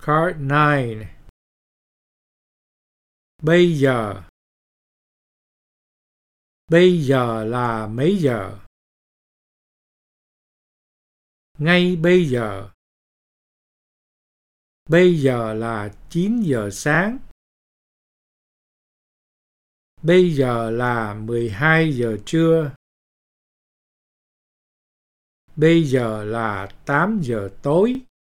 Card 9. Bây giờ. Bây giờ là mấy giờ? Ngay bây giờ. Bây giờ là 9 giờ sáng. Bây giờ là 12 giờ trưa. Bây giờ là 8 giờ tối.